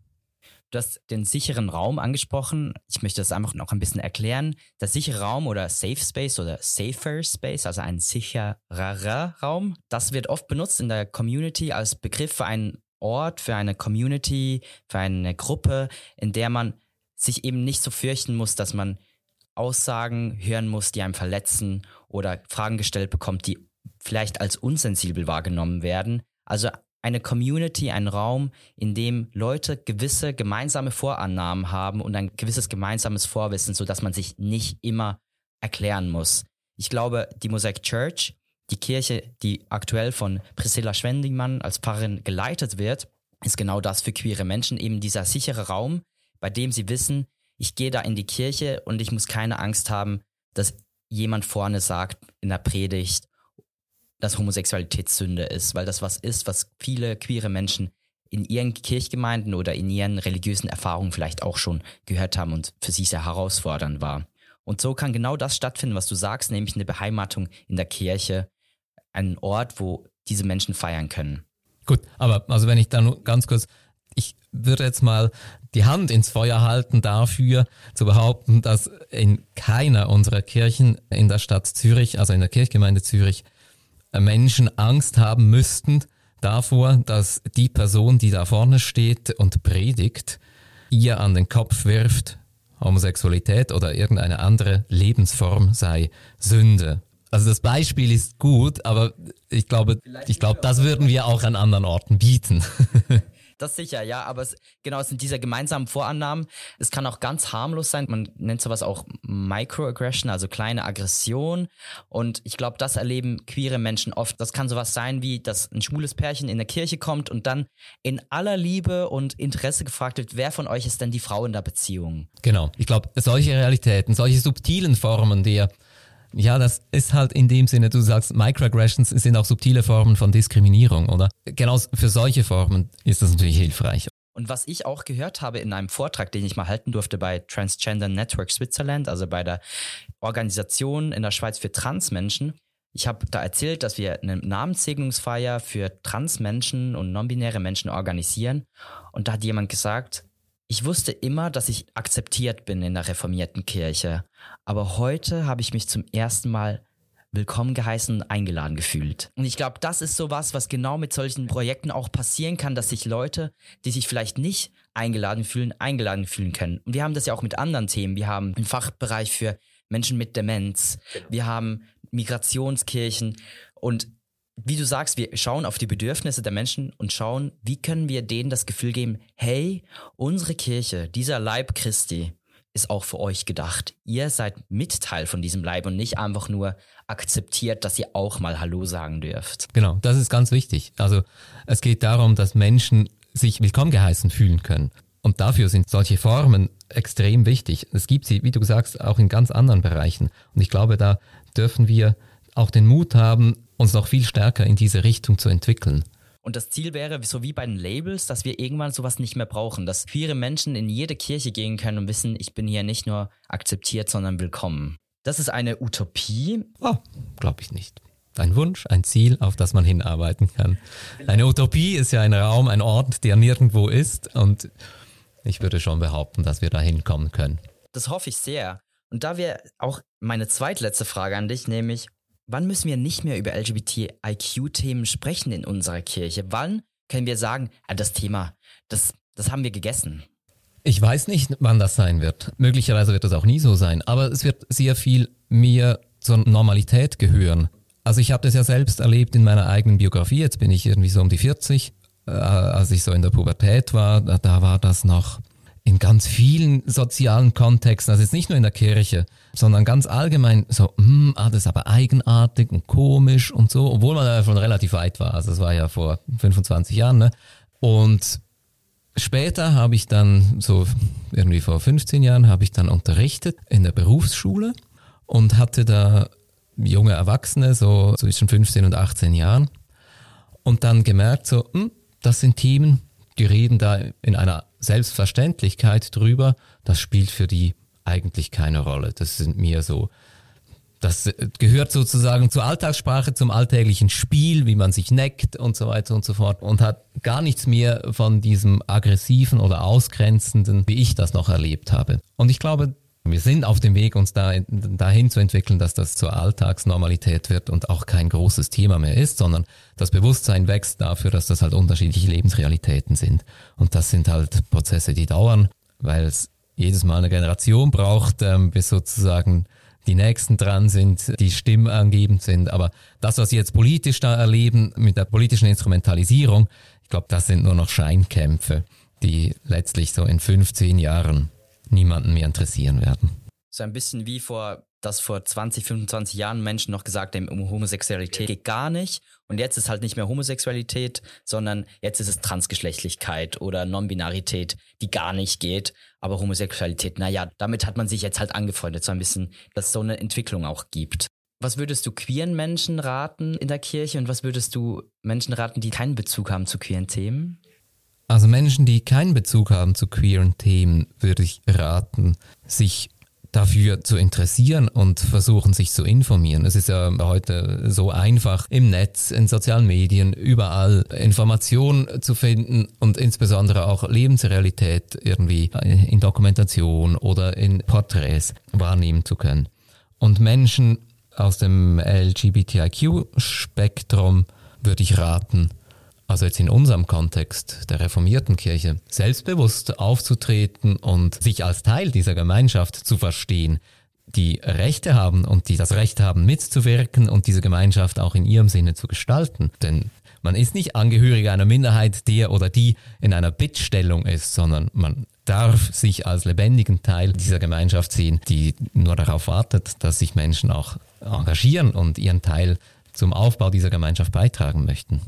Du hast den sicheren Raum angesprochen. Ich möchte das einfach noch ein bisschen erklären. Der sichere Raum oder Safe Space oder Safer Space, also ein sichererer Raum, das wird oft benutzt in der Community als Begriff für einen Ort, für eine Community, für eine Gruppe, in der man sich eben nicht so fürchten muss, dass man Aussagen hören muss, die einem verletzen oder Fragen gestellt bekommt, die vielleicht als unsensibel wahrgenommen werden. Also eine Community, ein Raum, in dem Leute gewisse gemeinsame Vorannahmen haben und ein gewisses gemeinsames Vorwissen, sodass man sich nicht immer erklären muss. Ich glaube, die Mosaic Church, die Kirche, die aktuell von Priscilla Schwendingmann als Pfarrerin geleitet wird, ist genau das für queere Menschen, eben dieser sichere Raum, bei dem sie wissen, ich gehe da in die Kirche und ich muss keine Angst haben, dass jemand vorne sagt in der Predigt, dass Homosexualität Sünde ist, weil das was ist, was viele queere Menschen in ihren Kirchgemeinden oder in ihren religiösen Erfahrungen vielleicht auch schon gehört haben und für sie sehr herausfordernd war. Und so kann genau das stattfinden, was du sagst, nämlich eine Beheimatung in der Kirche, ein Ort, wo diese Menschen feiern können. Gut, aber also wenn ich da nur ganz kurz, ich würde jetzt mal die Hand ins Feuer halten dafür, zu behaupten, dass in keiner unserer Kirchen in der Stadt Zürich, also in der Kirchgemeinde Zürich, Menschen Angst haben müssten davor, dass die Person, die da vorne steht und predigt, ihr an den Kopf wirft, Homosexualität oder irgendeine andere Lebensform sei Sünde. Also das Beispiel ist gut, aber ich glaube, ich glaube, das würden wir auch an anderen Orten bieten. Das sicher, ja, aber es, genau, es sind diese gemeinsamen Vorannahmen. Es kann auch ganz harmlos sein. Man nennt sowas auch Microaggression, also kleine Aggression. Und ich glaube, das erleben queere Menschen oft. Das kann sowas sein wie, dass ein schwules Pärchen in der Kirche kommt und dann in aller Liebe und Interesse gefragt wird, wer von euch ist denn die Frau in der Beziehung? Genau, ich glaube, solche Realitäten, solche subtilen Formen der, ja, das ist halt in dem Sinne, du sagst, Microaggressions sind auch subtile Formen von Diskriminierung, oder? Genau für solche Formen ist das natürlich hilfreich. Und was ich auch gehört habe in einem Vortrag, den ich mal halten durfte bei Transgender Network Switzerland, also bei der Organisation in der Schweiz für Transmenschen, ich habe da erzählt, dass wir eine Namenssegnungsfeier für Transmenschen und non-binäre Menschen organisieren. Und da hat jemand gesagt, ich wusste immer, dass ich akzeptiert bin in der reformierten Kirche. Aber heute habe ich mich zum ersten Mal willkommen geheißen und eingeladen gefühlt. Und ich glaube, das ist sowas, was genau mit solchen Projekten auch passieren kann, dass sich Leute, die sich vielleicht nicht eingeladen fühlen, eingeladen fühlen können. Und wir haben das ja auch mit anderen Themen. Wir haben einen Fachbereich für Menschen mit Demenz. Wir haben Migrationskirchen. Und wie du sagst, wir schauen auf die Bedürfnisse der Menschen und schauen, wie können wir denen das Gefühl geben, hey, unsere Kirche, dieser Leib Christi ist auch für euch gedacht. Ihr seid Mitteil von diesem Leib und nicht einfach nur akzeptiert, dass ihr auch mal Hallo sagen dürft. Genau, das ist ganz wichtig. Also es geht darum, dass Menschen sich willkommen geheißen fühlen können. Und dafür sind solche Formen extrem wichtig. Es gibt sie, wie du sagst, auch in ganz anderen Bereichen. Und ich glaube, da dürfen wir auch den Mut haben, uns noch viel stärker in diese Richtung zu entwickeln. Und das Ziel wäre, so wie bei den Labels, dass wir irgendwann sowas nicht mehr brauchen, dass queere Menschen in jede Kirche gehen können und wissen, ich bin hier nicht nur akzeptiert, sondern willkommen. Das ist eine Utopie. Oh, glaube ich nicht. Ein Wunsch, ein Ziel, auf das man hinarbeiten kann. Eine Utopie ist ja ein Raum, ein Ort, der nirgendwo ist, und ich würde schon behaupten, dass wir da hinkommen können. Das hoffe ich sehr. Und da wäre auch meine zweitletzte Frage an dich, nämlich, wann müssen wir nicht mehr über L G B T I Q-Themen sprechen in unserer Kirche? Wann können wir sagen, ah, das Thema, das, das haben wir gegessen? Ich weiß nicht, wann das sein wird. Möglicherweise wird das auch nie so sein, aber es wird sehr viel mehr zur Normalität gehören. Also ich habe das ja selbst erlebt in meiner eigenen Biografie. Jetzt bin ich irgendwie so um die vierzig. Äh, als ich so in der Pubertät war, da, da war das noch in ganz vielen sozialen Kontexten, also jetzt nicht nur in der Kirche, sondern ganz allgemein so, hm, ah, das ist aber eigenartig und komisch und so, obwohl man ja schon relativ weit war. Also das war ja vor fünfundzwanzig Jahren, ne? Und später habe ich dann, so irgendwie vor fünfzehn Jahren, habe ich dann unterrichtet in der Berufsschule und hatte da junge Erwachsene, so zwischen fünfzehn und achtzehn Jahren, und dann gemerkt so, hm, das sind Themen, die reden da in einer Selbstverständlichkeit drüber, das spielt für die eigentlich keine Rolle. Das sind mir so, das gehört sozusagen zur Alltagssprache, zum alltäglichen Spiel, wie man sich neckt und so weiter und so fort, und hat gar nichts mehr von diesem aggressiven oder ausgrenzenden, wie ich das noch erlebt habe. Und ich glaube, wir sind auf dem Weg, uns da, dahin zu entwickeln, dass das zur Alltagsnormalität wird und auch kein großes Thema mehr ist, sondern das Bewusstsein wächst dafür, dass das halt unterschiedliche Lebensrealitäten sind. Und das sind halt Prozesse, die dauern, weil es jedes Mal eine Generation braucht, ähm, bis sozusagen die Nächsten dran sind, die stimmangebend sind. Aber das, was Sie jetzt politisch da erleben, mit der politischen Instrumentalisierung, ich glaube, das sind nur noch Scheinkämpfe, die letztlich so in fünfzehn Jahren niemanden mehr interessieren werden. So ein bisschen wie vor, dass vor zwanzig, fünfundzwanzig Jahren Menschen noch gesagt haben, Homosexualität geht gar nicht. Und jetzt ist halt nicht mehr Homosexualität, sondern jetzt ist es Transgeschlechtlichkeit oder Non-Binarität, die gar nicht geht. Aber Homosexualität, naja, damit hat man sich jetzt halt angefreundet, so ein bisschen, dass es so eine Entwicklung auch gibt. Was würdest du queeren Menschen raten in der Kirche und was würdest du Menschen raten, die keinen Bezug haben zu queeren Themen? Also Menschen, die keinen Bezug haben zu queeren Themen, würde ich raten, sich dafür zu interessieren und versuchen, sich zu informieren. Es ist ja heute so einfach, im Netz, in sozialen Medien, überall Informationen zu finden und insbesondere auch Lebensrealität irgendwie in Dokumentation oder in Porträts wahrnehmen zu können. Und Menschen aus dem L G B T I Q-Spektrum würde ich raten, also jetzt in unserem Kontext der reformierten Kirche, selbstbewusst aufzutreten und sich als Teil dieser Gemeinschaft zu verstehen. die Rechte haben und die das Recht haben mitzuwirken und diese Gemeinschaft auch in ihrem Sinne zu gestalten. Denn man ist nicht Angehöriger einer Minderheit, der oder die in einer Bittstellung ist, sondern man darf sich als lebendigen Teil dieser Gemeinschaft sehen, die nur darauf wartet, dass sich Menschen auch engagieren und ihren Teil zum Aufbau dieser Gemeinschaft beitragen möchten.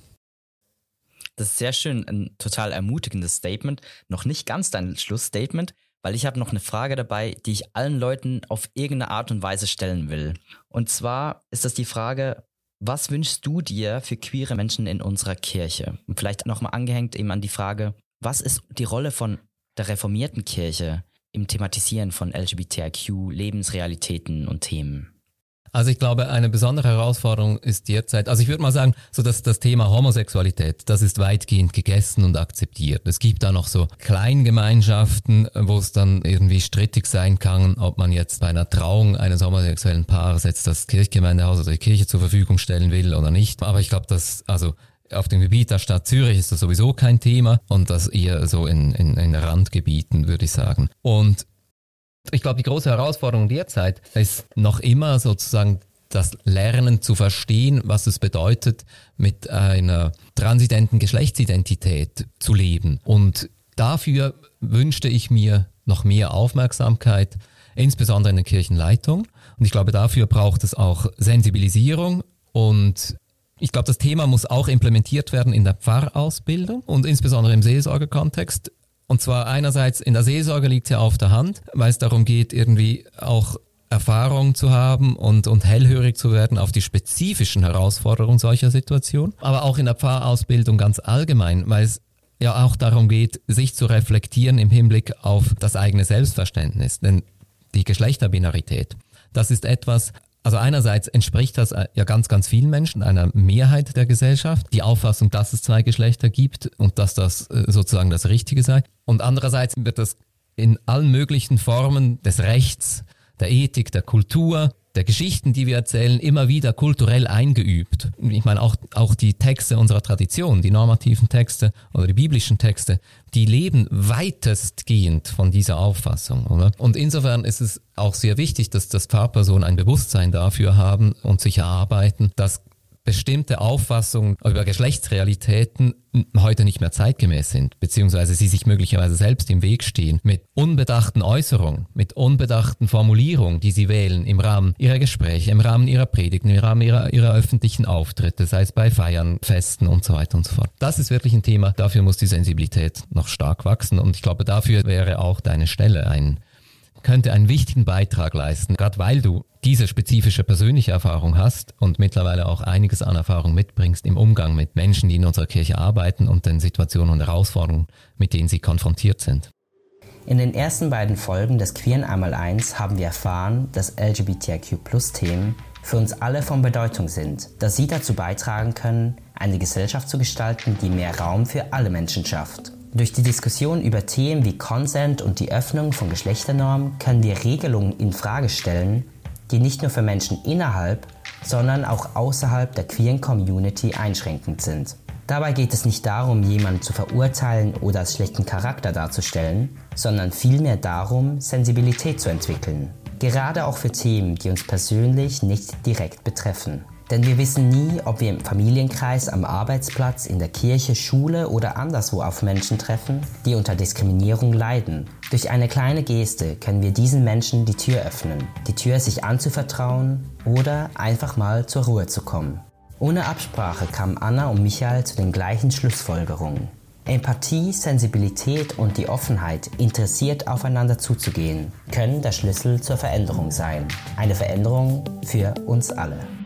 Das ist sehr schön, ein total ermutigendes Statement. Noch nicht ganz dein Schlussstatement, weil ich habe noch eine Frage dabei, die ich allen Leuten auf irgendeine Art und Weise stellen will. Und zwar ist das die Frage, was wünschst du dir für queere Menschen in unserer Kirche? Und vielleicht nochmal angehängt eben an die Frage, was ist die Rolle von der reformierten Kirche im Thematisieren von L G B T I Q, Lebensrealitäten und Themen? Also ich glaube, eine besondere Herausforderung ist derzeit, also ich würde mal sagen, so dass das Thema Homosexualität, das ist weitgehend gegessen und akzeptiert. Es gibt da noch so Kleingemeinschaften, wo es dann irgendwie strittig sein kann, ob man jetzt bei einer Trauung eines homosexuellen Paares jetzt das Kirchgemeindehaus oder die Kirche zur Verfügung stellen will oder nicht. Aber ich glaube, dass, also auf dem Gebiet der Stadt Zürich ist das sowieso kein Thema und das eher so in, in, in Randgebieten, würde ich sagen. Und ich glaube, die große Herausforderung derzeit ist noch immer sozusagen das Lernen zu verstehen, was es bedeutet, mit einer transidenten Geschlechtsidentität zu leben. Und dafür wünschte ich mir noch mehr Aufmerksamkeit, insbesondere in der Kirchenleitung. Und ich glaube, dafür braucht es auch Sensibilisierung und ich glaube, das Thema muss auch implementiert werden in der Pfarrausbildung und insbesondere im Seelsorgekontext. Und zwar einerseits in der Seelsorge liegt es ja auf der Hand, weil es darum geht, irgendwie auch Erfahrung zu haben und, und hellhörig zu werden auf die spezifischen Herausforderungen solcher Situationen. Aber auch in der Pfarrausbildung ganz allgemein, weil es ja auch darum geht, sich zu reflektieren im Hinblick auf das eigene Selbstverständnis. Denn die Geschlechterbinarität, das ist etwas, also einerseits entspricht das ja ganz, ganz vielen Menschen, einer Mehrheit der Gesellschaft, die Auffassung, dass es zwei Geschlechter gibt und dass das sozusagen das Richtige sei. Und andererseits wird das in allen möglichen Formen des Rechts, der Ethik, der Kultur, der Geschichten, die wir erzählen, immer wieder kulturell eingeübt. Ich meine, auch, auch die Texte unserer Tradition, die normativen Texte oder die biblischen Texte, die leben weitestgehend von dieser Auffassung, oder? Und insofern ist es auch sehr wichtig, dass das Pfarrpersonen ein Bewusstsein dafür haben und sich erarbeiten, dass bestimmte Auffassungen über Geschlechtsrealitäten heute nicht mehr zeitgemäß sind, beziehungsweise sie sich möglicherweise selbst im Weg stehen mit unbedachten Äußerungen, mit unbedachten Formulierungen, die sie wählen im Rahmen ihrer Gespräche, im Rahmen ihrer Predigten, im Rahmen ihrer, ihrer öffentlichen Auftritte, sei es bei Feiern, Festen und so weiter und so fort. Das ist wirklich ein Thema, dafür muss die Sensibilität noch stark wachsen und ich glaube, dafür wäre auch deine Stelle ein könnte einen wichtigen Beitrag leisten, gerade weil du diese spezifische persönliche Erfahrung hast und mittlerweile auch einiges an Erfahrung mitbringst im Umgang mit Menschen, die in unserer Kirche arbeiten und den Situationen und Herausforderungen, mit denen sie konfrontiert sind. In den ersten beiden Folgen des Queeren Einmaleins haben wir erfahren, dass L G B T I Q Plus Themen für uns alle von Bedeutung sind, dass sie dazu beitragen können, eine Gesellschaft zu gestalten, die mehr Raum für alle Menschen schafft. Durch die Diskussion über Themen wie Consent und die Öffnung von Geschlechternormen können wir Regelungen in Frage stellen, die nicht nur für Menschen innerhalb, sondern auch außerhalb der queeren Community einschränkend sind. Dabei geht es nicht darum, jemanden zu verurteilen oder als schlechten Charakter darzustellen, sondern vielmehr darum, Sensibilität zu entwickeln. Gerade auch für Themen, die uns persönlich nicht direkt betreffen. Denn wir wissen nie, ob wir im Familienkreis, am Arbeitsplatz, in der Kirche, Schule oder anderswo auf Menschen treffen, die unter Diskriminierung leiden. Durch eine kleine Geste können wir diesen Menschen die Tür öffnen, die Tür sich anzuvertrauen oder einfach mal zur Ruhe zu kommen. Ohne Absprache kamen Anna und Michael zu den gleichen Schlussfolgerungen. Empathie, Sensibilität und die Offenheit, interessiert aufeinander zuzugehen, können der Schlüssel zur Veränderung sein. Eine Veränderung für uns alle.